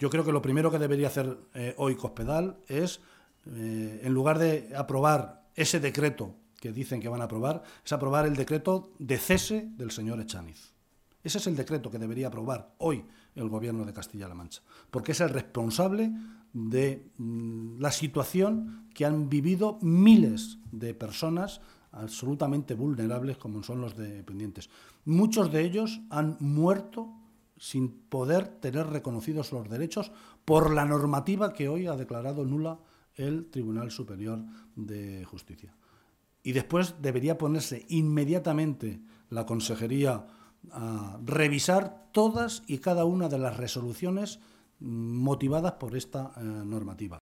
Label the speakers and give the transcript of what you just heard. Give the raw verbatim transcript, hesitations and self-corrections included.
Speaker 1: Yo creo que lo primero que debería hacer eh, hoy Cospedal es, eh, en lugar de aprobar ese decreto que dicen que van a aprobar, es aprobar el decreto de cese del señor Echaniz. Ese es el decreto que debería aprobar hoy el Gobierno de Castilla-La Mancha, porque es el responsable de mm, la situación que han vivido miles de personas absolutamente vulnerables como son los dependientes. Muchos de ellos han muerto sin poder tener reconocidos los derechos por la normativa que hoy ha declarado nula el Tribunal Superior de Justicia. Y después debería ponerse inmediatamente la Consejería a revisar todas y cada una de las resoluciones motivadas por esta eh, normativa.